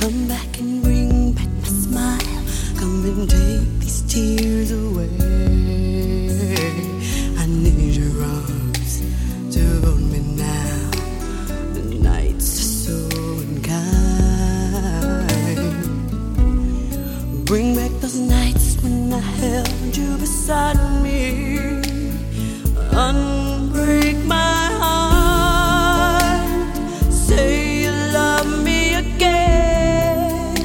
Come back and bring back my smile. Come and take these tears away. I need your arms to hold me now. The nights are so unkind. Bring back those nights when I held you beside me. Unbreak my heart. Say you love me again.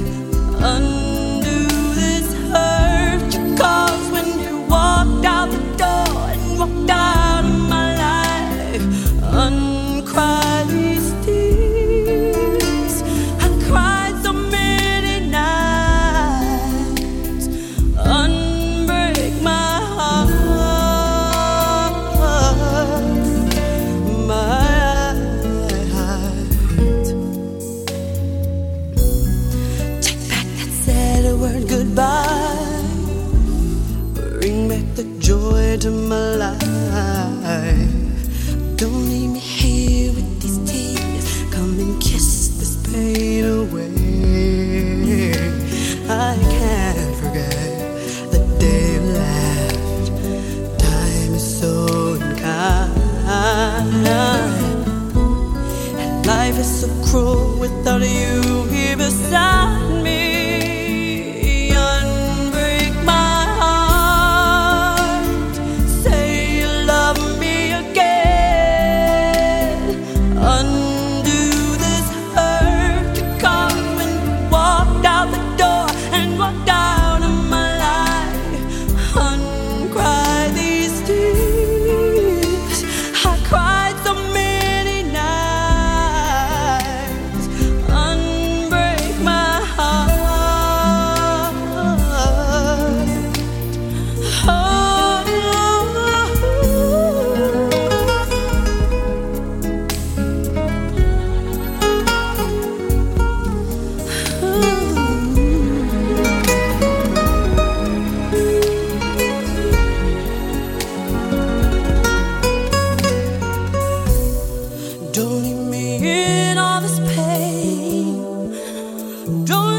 Undo this hurt you caused when you walked out the door and walked out of my life. Uncry these tears. I cried so many nights. Unbreak my heart. Word goodbye. Bring back the joy to my life. Don't leave me here with these tears. Come and kiss this pain away. I can't forget the day you left. Time is so unkind, and life is so cruel without you here beside me. Don't leave me in all this pain. Don't